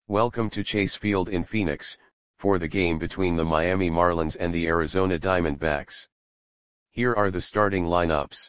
Welcome to Chase Field in Phoenix, for the game between the Miami Marlins and the Arizona Diamondbacks. Here are the starting lineups.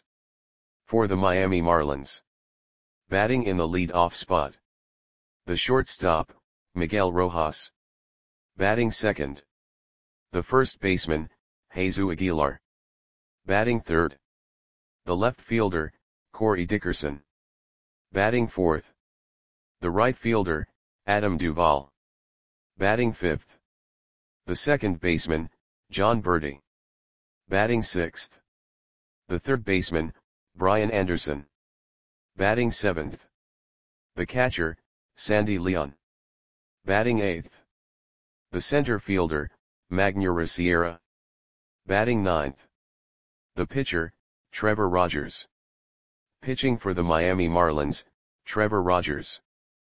For the Miami Marlins. Batting in the lead-off spot. The shortstop, Miguel Rojas. Batting second. The first baseman, Jesus Aguilar. Batting third. The left fielder, Corey Dickerson. Batting fourth. The right fielder, Adam Duvall. Batting fifth. The second baseman, Jon Berti. Batting sixth. The third baseman, Brian Anderson. Batting seventh. The catcher, Sandy Leon. Batting eighth. The center fielder, Magneuris Sierra. Batting ninth. The pitcher, Trevor Rogers. Pitching for the Miami Marlins, Trevor Rogers.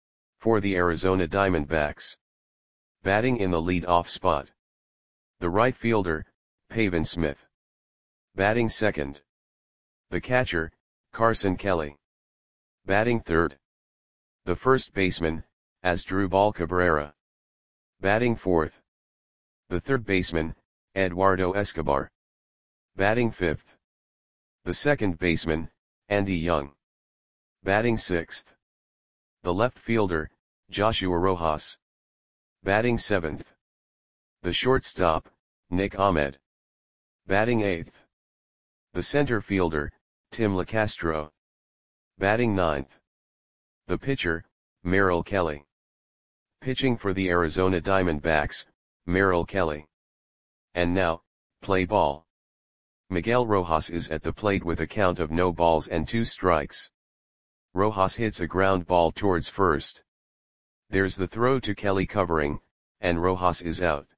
For the Arizona Diamondbacks. Batting in the lead-off spot. The right fielder, Pavin Smith. Batting second. The catcher, Carson Kelly. Batting third. The first baseman, Asdrubal Cabrera. Batting fourth. The third baseman, Eduardo Escobar. Batting fifth. The second baseman, Andy Young. Batting sixth. The left fielder, Joshua Rojas. Batting seventh. The shortstop, Nick Ahmed. Batting eighth. The center fielder, Tim LaCastro. Batting ninth. The pitcher, Merrill Kelly. Pitching for the Arizona Diamondbacks, Merrill Kelly. And now, play ball. Miguel Rojas is at the plate with a count of no balls and 2 strikes. Rojas hits a ground ball towards first. There's the throw to Kelly covering, and Rojas is out.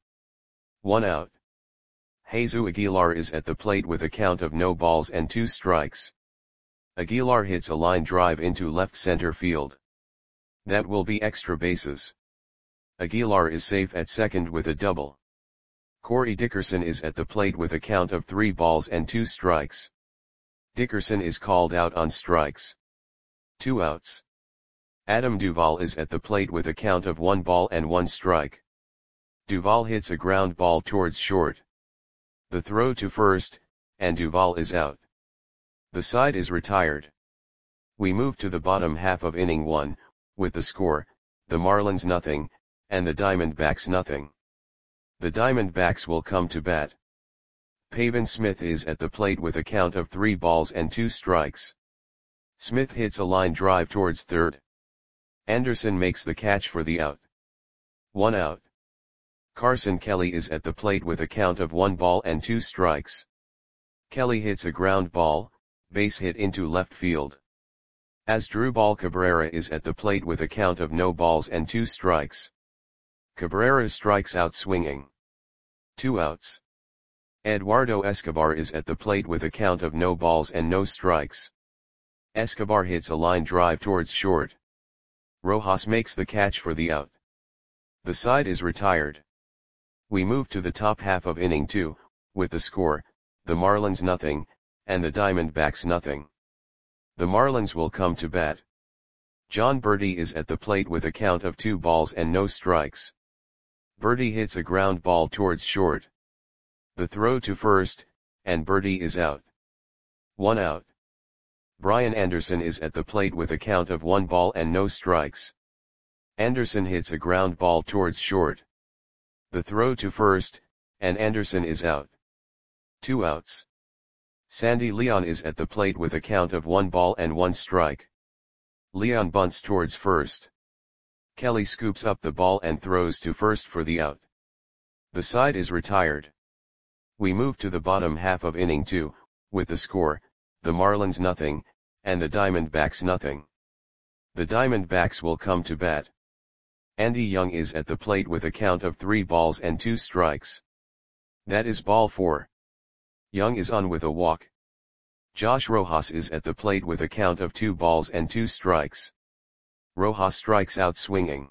1 out. Jesus Aguilar is at the plate with a count of no balls and 2 strikes. Aguilar hits a line drive into left center field. That will be extra bases. Aguilar is safe at second with a double. Corey Dickerson is at the plate with a count of 3 balls and 2 strikes. Dickerson is called out on strikes. 2 outs. Adam Duvall is at the plate with a count of 1 ball and 1 strike. Duvall hits a ground ball towards short. The throw to first, and Duvall is out. The side is retired. We move to the bottom half of inning 1, with the score, the Marlins nothing, and the Diamondbacks nothing. The Diamondbacks will come to bat. Pavin Smith is at the plate with a count of 3 balls and 2 strikes. Smith hits a line drive towards third. Anderson makes the catch for the out. 1 out. Carson Kelly is at the plate with a count of 1 ball and 2 strikes. Kelly hits a ground ball, base hit into left field. Asdrubal Cabrera is at the plate with a count of no balls and 2 strikes. Cabrera strikes out swinging. 2 outs. Eduardo Escobar is at the plate with a count of no balls and no strikes. Escobar hits a line drive towards short. Rojas makes the catch for the out. The side is retired. We move to the top half of inning 2, with the score, the Marlins nothing, and the Diamondbacks nothing. The Marlins will come to bat. Jon Berti is at the plate with a count of 2 balls and no strikes. Berti hits a ground ball towards short. The throw to first, and Berti is out. 1 out. Brian Anderson is at the plate with a count of 1 ball and no strikes. Anderson hits a ground ball towards short. The throw to first, and Anderson is out. 2 outs. Sandy Leon is at the plate with a count of 1 ball and 1 strike. Leon bunts towards first. Kelly scoops up the ball and throws to first for the out. The side is retired. We move to the bottom half of inning 2, with the score, the Marlins nothing, and the Diamondbacks nothing. The Diamondbacks will come to bat. Andy Young is at the plate with a count of 3 balls and 2 strikes. That is ball 4. Young is on with a walk. Josh Rojas is at the plate with a count of 2 balls and 2 strikes. Rojas strikes out swinging.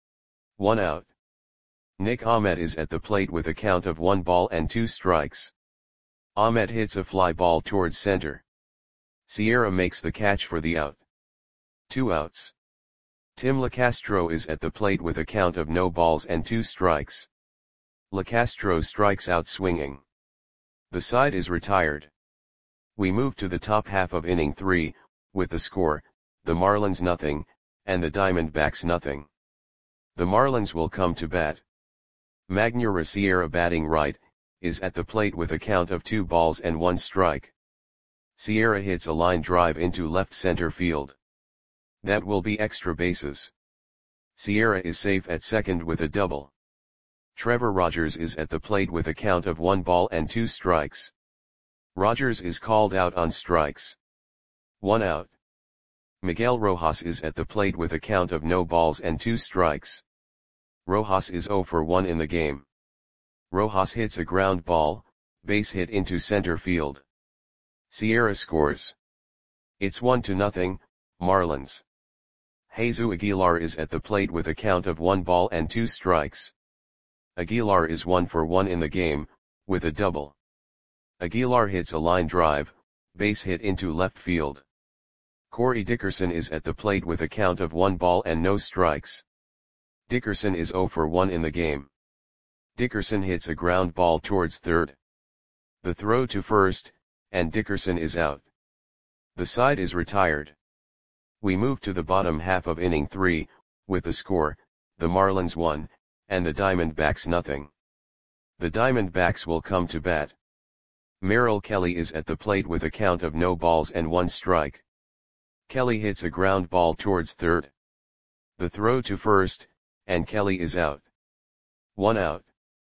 1 out. Nick Ahmed is at the plate with a count of 1 ball and 2 strikes. Ahmed hits a fly ball towards center. Sierra makes the catch for the out. 2 outs. Tim Lacastro is at the plate with a count of no balls and 2 strikes. Lacastro strikes out swinging. The side is retired. We move to the top half of inning 3, with the score, the Marlins nothing, and the Diamondbacks nothing. The Marlins will come to bat. Magneuris Sierra batting right, is at the plate with a count of 2 balls and 1 strike. Sierra hits a line drive into left center field. That will be extra bases. Sierra is safe at second with a double. Trevor Rogers is at the plate with a count of 1 ball and 2 strikes. Rogers is called out on strikes. 1 out. Miguel Rojas is at the plate with a count of no balls and 2 strikes. Rojas is 0 for 1 in the game. Rojas hits a ground ball, base hit into center field. Sierra scores. It's 1-0, Marlins. Jesus Aguilar is at the plate with a count of 1 ball and 2 strikes. Aguilar is 1 for 1 in the game, with a double. Aguilar hits a line drive, base hit into left field. Corey Dickerson is at the plate with a count of 1 ball and no strikes. Dickerson is 0 for 1 in the game. Dickerson hits a ground ball towards third. The throw to first, and Dickerson is out. The side is retired. We move to the bottom half of inning 3, with the score, the Marlins 1, and the Diamondbacks nothing. The Diamondbacks will come to bat. Merrill Kelly is at the plate with a count of no balls and 1 strike. Kelly hits a ground ball towards third. The throw to first, and Kelly is out. 1 out.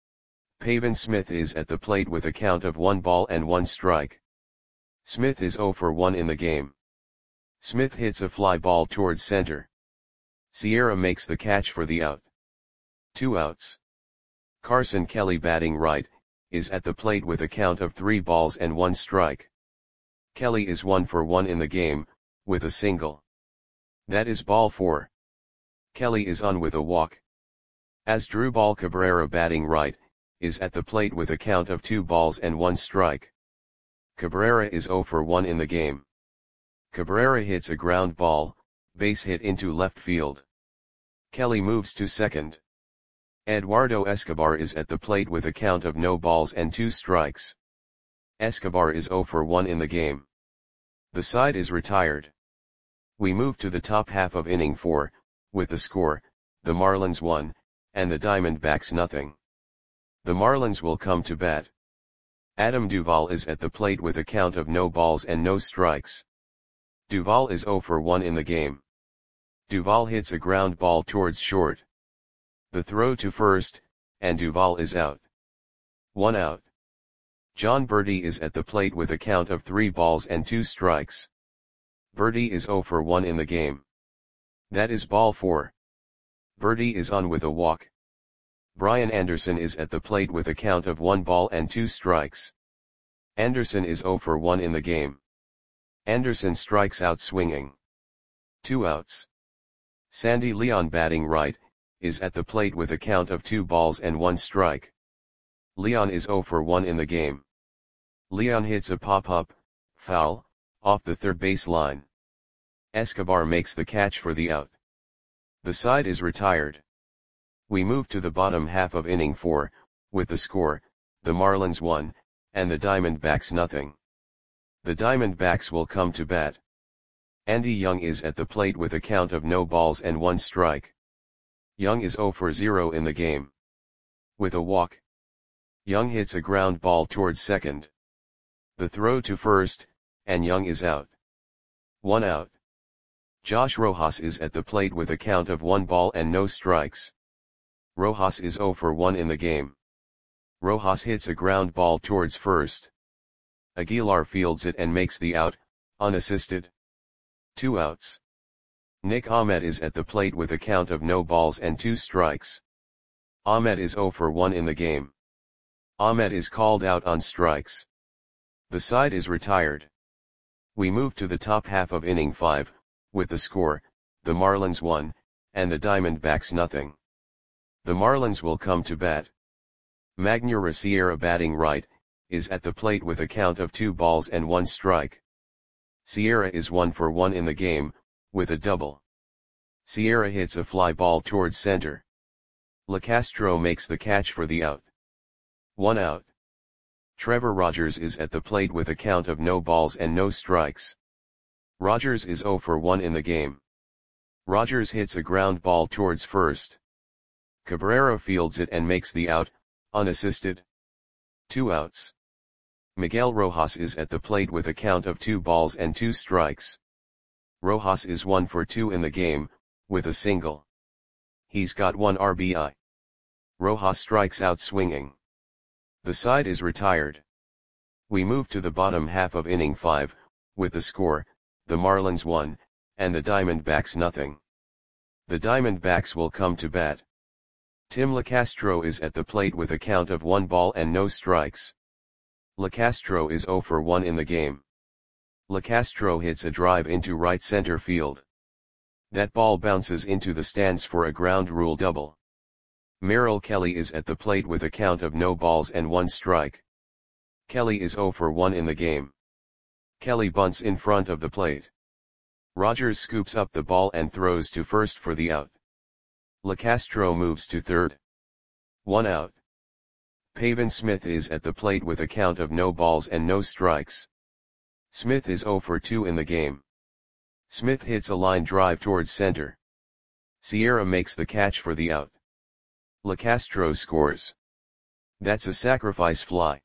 Pavin Smith is at the plate with a count of 1 ball and 1 strike. Smith is 0 for 1 in the game. Smith hits a fly ball towards center. Sierra makes the catch for the out. 2 outs. Carson Kelly batting right, is at the plate with a count of 3 balls and 1 strike. Kelly is 1 for 1 in the game, with a single. That is ball 4. Kelly is on with a walk. Asdrubal Cabrera batting right, is at the plate with a count of 2 balls and 1 strike. Cabrera is 0 for 1 in the game. Cabrera hits a ground ball, base hit into left field. Kelly moves to second. Eduardo Escobar is at the plate with a count of no balls and 2 strikes. Escobar is 0 for 1 in the game. The side is retired. We move to the top half of inning 4, with the score, the Marlins 1, and the Diamondbacks nothing. The Marlins will come to bat. Adam Duvall is at the plate with a count of no balls and no strikes. Duvall is 0 for 1 in the game. Duvall hits a ground ball towards short. The throw to first, and Duvall is out. 1 out. John Berti is at the plate with a count of 3 balls and 2 strikes. Berti is 0 for 1 in the game. That is ball 4. Berti is on with a walk. Brian Anderson is at the plate with a count of 1 ball and 2 strikes. Anderson is 0 for 1 in the game. Anderson strikes out swinging. 2 outs. Sandy Leon batting right, is at the plate with a count of 2 balls and 1 strike. Leon is 0 for 1 in the game. Leon hits a pop-up, foul, off the third base line. Escobar makes the catch for the out. The side is retired. We move to the bottom half of inning 4, with the score, the Marlins 1, and the Diamondbacks nothing. The Diamondbacks will come to bat. Andy Young is at the plate with a count of no balls and 1 strike. Young is 0 for 0 in the game. With a walk. Young hits a ground ball towards second. The throw to first, and Young is out. 1 out. Josh Rojas is at the plate with a count of 1 ball and no strikes. Rojas is 0 for 1 in the game. Rojas hits a ground ball towards first. Aguilar fields it and makes the out, unassisted. 2 outs. Nick Ahmed is at the plate with a count of no balls and 2 strikes. Ahmed is 0 for 1 in the game. Ahmed is called out on strikes. The side is retired. We move to the top half of inning 5, with the score, the Marlins 1, and the Diamondbacks nothing. The Marlins will come to bat. Magneuris Sierra batting right, is at the plate with a count of 2 balls and 1 strike. Sierra is 1 for 1 in the game, with a double. Sierra hits a fly ball towards center. LeCastro makes the catch for the out. 1 out. Trevor Rogers is at the plate with a count of no balls and no strikes. Rogers is 0 for 1 in the game. Rogers hits a ground ball towards first. Cabrera fields it and makes the out, unassisted. 2 outs. Miguel Rojas is at the plate with a count of 2 balls and 2 strikes. Rojas is 1 for 2 in the game, with a single. He's got 1 RBI. Rojas strikes out swinging. The side is retired. We move to the bottom half of inning 5, with the score, the Marlins 1, and the Diamondbacks nothing. The Diamondbacks will come to bat. Tim LeCastro is at the plate with a count of 1 ball and no strikes. LeCastro is 0 for 1 in the game. LeCastro hits a drive into right center field. That ball bounces into the stands for a ground rule double. Merrill Kelly is at the plate with a count of no balls and 1 strike. Kelly is 0 for 1 in the game. Kelly bunts in front of the plate. Rogers scoops up the ball and throws to first for the out. LeCastro moves to third. 1 out. Pavin Smith is at the plate with a count of no balls and no strikes. Smith is 0 for 2 in the game. Smith hits a line drive towards center. Sierra makes the catch for the out. LeCastro scores. That's a sacrifice fly.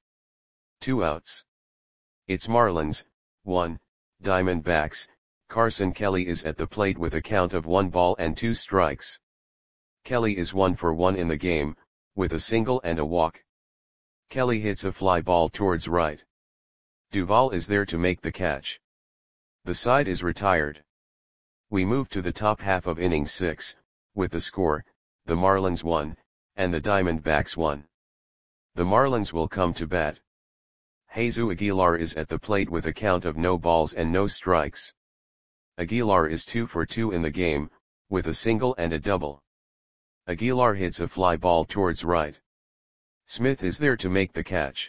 2 outs. It's Marlins, 1, Diamondbacks. Carson Kelly is at the plate with a count of 1 ball and 2 strikes. Kelly is 1 for 1 in the game, with a single and a walk. Kelly hits a fly ball towards right. Duvall is there to make the catch. The side is retired. We move to the top half of inning 6, with the score, the Marlins 1, and the Diamondbacks 1. The Marlins will come to bat. Jesus Aguilar is at the plate with a count of no balls and no strikes. Aguilar is 2 for 2 in the game, with a single and a double. Aguilar hits a fly ball towards right. Smith is there to make the catch.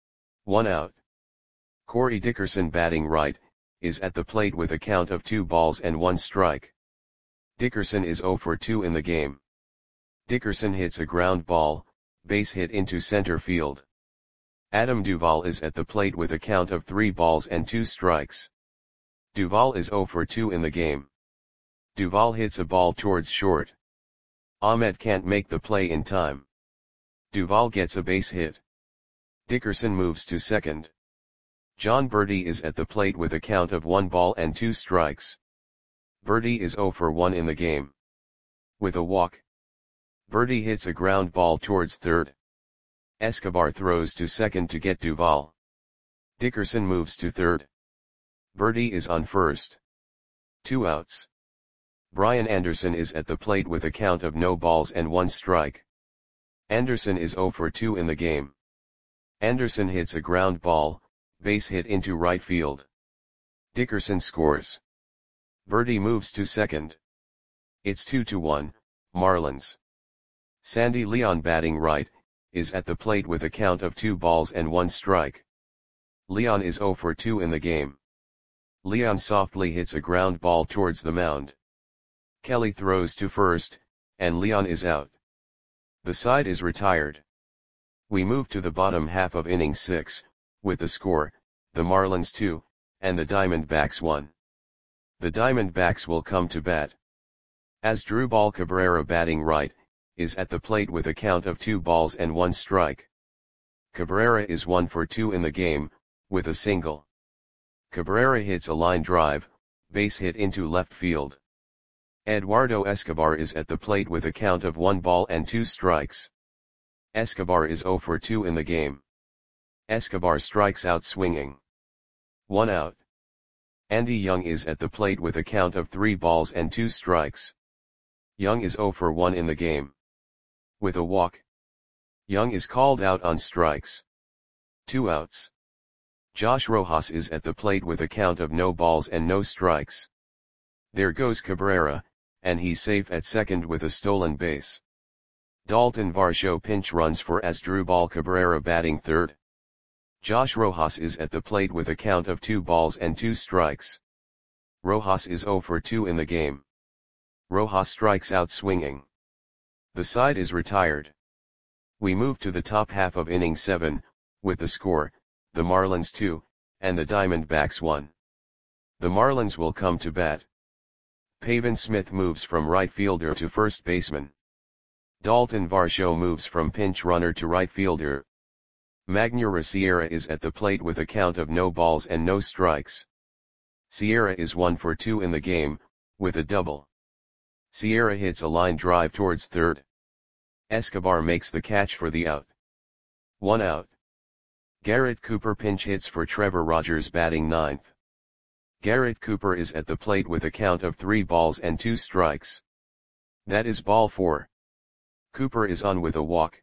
1 out. Corey Dickerson batting right, is at the plate with a count of 2 balls and 1 strike. Dickerson is 0 for 2 in the game. Dickerson hits a ground ball, base hit into center field. Adam Duvall is at the plate with a count of 3 balls and 2 strikes. Duvall is 0 for 2 in the game. Duvall hits a ball towards short. Ahmed can't make the play in time. Duvall gets a base hit. Dickerson moves to second. John Berti is at the plate with a count of 1 ball and 2 strikes. Berti is 0 for 1 in the game. With a walk. Berti hits a ground ball towards third. Escobar throws to second to get Duvall. Dickerson moves to third. Berti is on first. 2 outs. Brian Anderson is at the plate with a count of no balls and 1 strike. Anderson is 0 for 2 in the game. Anderson hits a ground ball, base hit into right field. Dickerson scores. Berti moves to second. It's 2-1, Marlins. Sandy Leon batting right, is at the plate with a count of 2 balls and 1 strike. Leon is 0 for 2 in the game. Leon softly hits a ground ball towards the mound. Kelly throws to first, and Leon is out. The side is retired. We move to the bottom half of inning 6, with the score, the Marlins 2, and the Diamondbacks 1. The Diamondbacks will come to bat. Asdrubal Cabrera batting right, is at the plate with a count of 2 balls and 1 strike. Cabrera is 1 for 2 in the game, with a single. Cabrera hits a line drive, base hit into left field. Eduardo Escobar is at the plate with a count of 1 ball and 2 strikes. Escobar is 0 for 2 in the game. Escobar strikes out swinging. 1 out. Andy Young is at the plate with a count of 3 balls and 2 strikes. Young is 0 for 1 in the game. With a walk. Young is called out on strikes. 2 outs. Josh Rojas is at the plate with a count of no balls and no strikes. There goes Cabrera, and he's safe at second with a stolen base. Dalton Varsho pinch runs for Asdrubal Cabrera batting third. Josh Rojas is at the plate with a count of 2 balls and 2 strikes. Rojas is 0 for 2 in the game. Rojas strikes out swinging. The side is retired. We move to the top half of inning 7, with the score, the Marlins 2, and the Diamondbacks 1. The Marlins will come to bat. Pavin Smith moves from right fielder to first baseman. Dalton Varsho moves from pinch runner to right fielder. Magneuris Sierra is at the plate with a count of no balls and no strikes. Sierra is 1 for 2 in the game, with a double. Sierra hits a line drive towards third. Escobar makes the catch for the out. 1 out. Garrett Cooper pinch hits for Trevor Rogers batting ninth. Garrett Cooper is at the plate with a count of 3 balls and 2 strikes. That is ball 4. Cooper is on with a walk.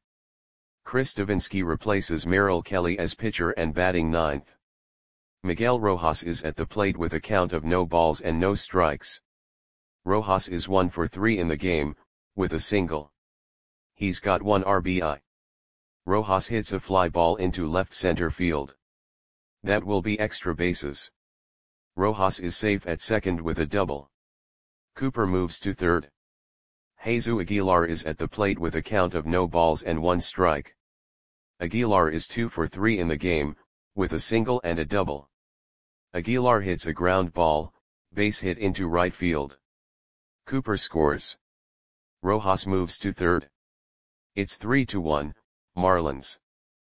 Chris Davinsky replaces Merrill Kelly as pitcher and batting ninth. Miguel Rojas is at the plate with a count of no balls and no strikes. Rojas is 1 for 3 in the game, with a single. He's got 1 RBI. Rojas hits a fly ball into left center field. That will be extra bases. Rojas is safe at second with a double. Cooper moves to third. Jesus Aguilar is at the plate with a count of no balls and 1 strike. Aguilar is 2 for 3 in the game, with a single and a double. Aguilar hits a ground ball, base hit into right field. Cooper scores. Rojas moves to third. It's 3-1, Marlins.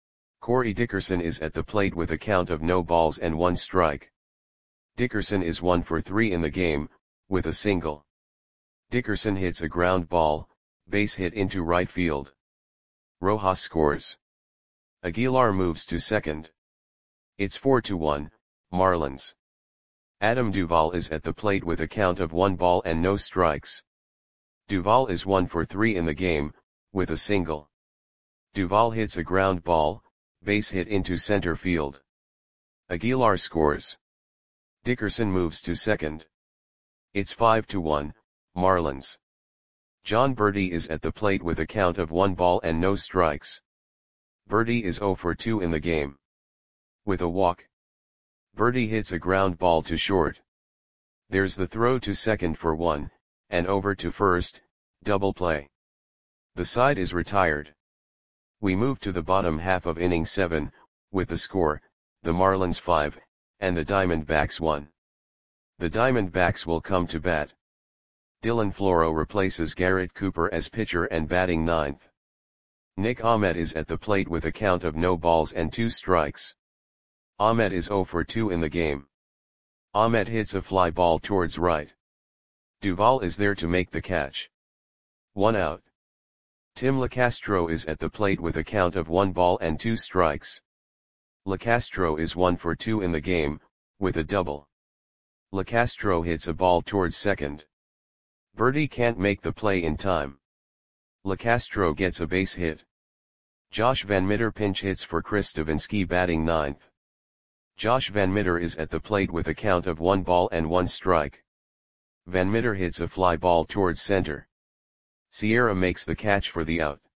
Corey Dickerson is at the plate with a count of no balls and 1 strike. Dickerson is 1 for 3 in the game, with a single. Dickerson hits a ground ball, base hit into right field. Rojas scores. Aguilar moves to second. It's 4-1, Marlins. Adam Duvall is at the plate with a count of 1 ball and no strikes. Duvall is 1 for 3 in the game, with a single. Duvall hits a ground ball, base hit into center field. Aguilar scores. Dickerson moves to second. It's 5-1, Marlins. John Berti is at the plate with a count of 1 ball and no strikes. Berti is 0 for 2 in the game. With a walk. Berti hits a ground ball to short. There's the throw to second for 1, and over to first, double play. The side is retired. We move to the bottom half of inning 7, with the score, the Marlins 5, and the Diamondbacks 1. The Diamondbacks will come to bat. Dylan Floro replaces Garrett Cooper as pitcher and batting ninth. Nick Ahmed is at the plate with a count of no balls and 2 strikes. Ahmed is 0 for 2 in the game. Ahmed hits a fly ball towards right. Duvall is there to make the catch. 1 out. Tim Lacastro is at the plate with a count of 1 ball and 2 strikes. Lacastro is 1 for 2 in the game, with a double. Lacastro hits a ball towards second. Berti can't make the play in time. Lacastro gets a base hit. Josh Van Mitter pinch hits for Chris Davinsky batting ninth. Josh Van Mitter is at the plate with a count of 1 ball and 1 strike. Van Mitter hits a fly ball towards center. Sierra makes the catch for the out.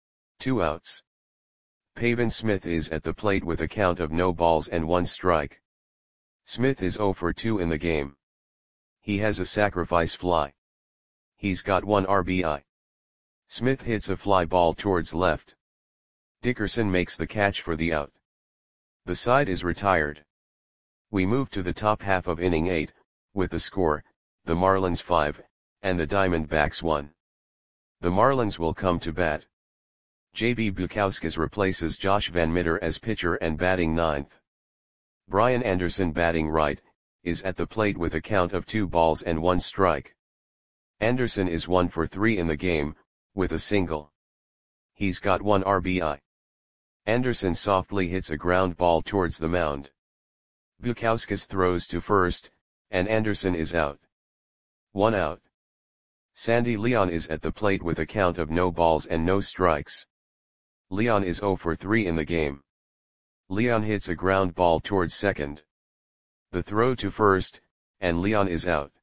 2 outs. Pavin Smith is at the plate with a count of no balls and 1 strike. Smith is 0 for 2 in the game. He has a sacrifice fly. He's got 1 RBI. Smith hits a fly ball towards left. Dickerson makes the catch for the out. The side is retired. We move to the top half of inning 8, with the score, the Marlins 5, and the Diamondbacks 1. The Marlins will come to bat. J.B. Bukauskas replaces Josh Van Mitter as pitcher and batting ninth. Brian Anderson batting right, is at the plate with a count of 2 balls and 1 strike. Anderson is 1 for 3 in the game, with a single. He's got 1 RBI. Anderson softly hits a ground ball towards the mound. Bukauskas throws to first, and Anderson is out. 1 out. Sandy Leon is at the plate with a count of no balls and no strikes. Leon is 0 for 3 in the game. Leon hits a ground ball towards second. The throw to first, and Leon is out.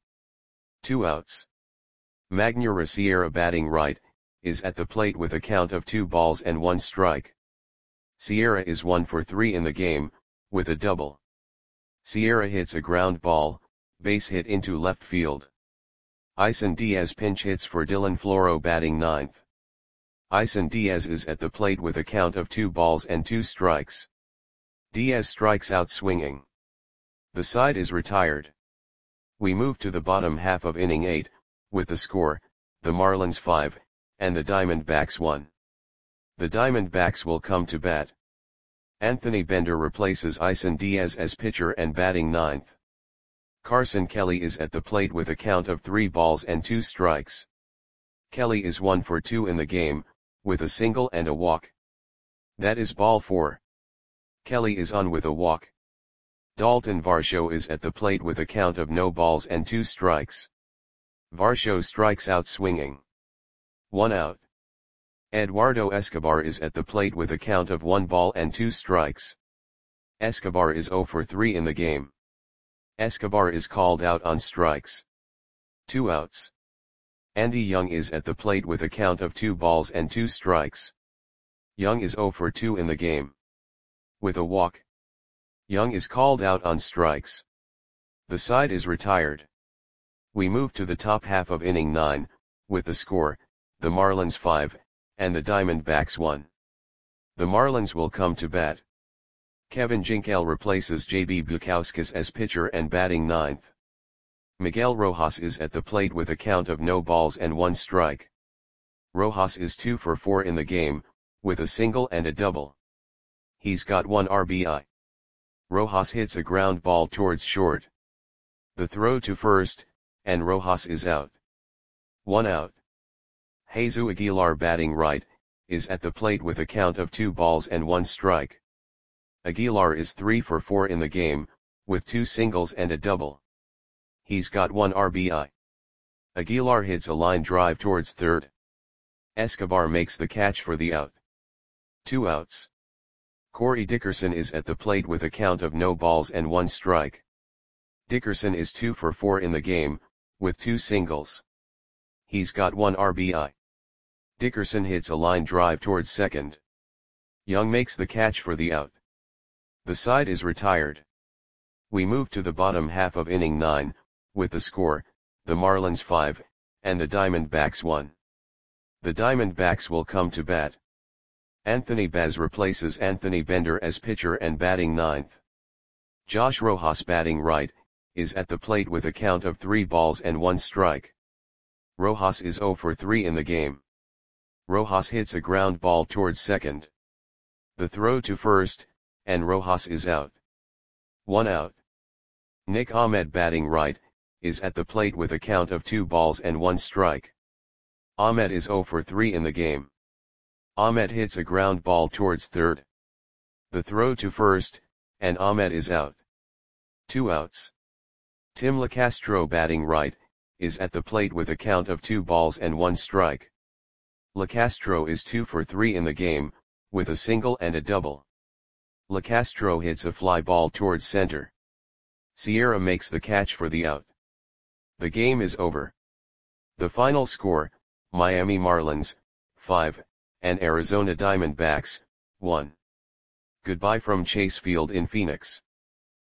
2 outs. Magneuris Sierra batting right, is at the plate with a count of 2 balls and 1 strike. Sierra is 1 for 3 in the game, with a double. Sierra hits a ground ball, base hit into left field. Isan Diaz pinch hits for Dylan Floro batting ninth. Isan Diaz is at the plate with a count of 2 balls and 2 strikes. Diaz strikes out swinging. The side is retired. We move to the bottom half of inning 8, with the score, the Marlins 5, and the Diamondbacks 1. The Diamondbacks will come to bat. Anthony Bender replaces Isan Diaz as pitcher and batting ninth. Carson Kelly is at the plate with a count of 3 balls and 2 strikes. Kelly is 1 for 2 in the game, with a single and a walk. That is ball 4. Kelly is on with a walk. Dalton Varsho is at the plate with a count of no balls and 2 strikes. Varsho strikes out swinging. 1 out. Eduardo Escobar is at the plate with a count of 1 ball and 2 strikes. Escobar is 0 for 3 in the game. Escobar is called out on strikes. 2 outs. Andy Young is at the plate with a count of 2 balls and 2 strikes. Young is 0 for 2 in the game. With a walk. Young is called out on strikes. The side is retired. We move to the top half of inning 9, with the score, the Marlins 5, and the Diamondbacks 1. The Marlins will come to bat. Kevin Jinkel replaces J.B. Bukauskas as pitcher and batting ninth. Miguel Rojas is at the plate with a count of no balls and 1 strike. Rojas is 2 for 4 in the game, with a single and a double. He's got 1 RBI. Rojas hits a ground ball towards short. The throw to first, and Rojas is out. 1 out. Jesus Aguilar batting right, is at the plate with a count of 2 balls and 1 strike. Aguilar is 3 for 4 in the game, with 2 singles and a double. He's got 1 RBI. Aguilar hits a line drive towards third. Escobar makes the catch for the out. 2 outs. Corey Dickerson is at the plate with a count of no balls and 1 strike. Dickerson is 2 for 4 in the game, with 2 singles. He's got 1 RBI. Dickerson hits a line drive towards second. Young makes the catch for the out. The side is retired. We move to the bottom half of inning 9, with the score, the Marlins 5, and the Diamondbacks 1. The Diamondbacks will come to bat. Anthony Baz replaces Anthony Bender as pitcher and batting ninth. Josh Rojas batting right, is at the plate with a count of 3 balls and 1 strike. Rojas is 0 for 3 in the game. Rojas hits a ground ball towards second. The throw to first, and Rojas is out. 1 out. Nick Ahmed batting right, is at the plate with a count of 2 balls and 1 strike. Ahmed is 0 for 3 in the game. Ahmed hits a ground ball towards third. The throw to first, and Ahmed is out. 2 outs. Tim LaCastro batting right, is at the plate with a count of 2 balls and 1 strike. LaCastro is 2 for 3 in the game, with a single and a double. LaCastro hits a fly ball towards center. Sierra makes the catch for the out. The game is over. The final score, Miami Marlins, 5, and Arizona Diamondbacks, 1. Goodbye from Chase Field in Phoenix.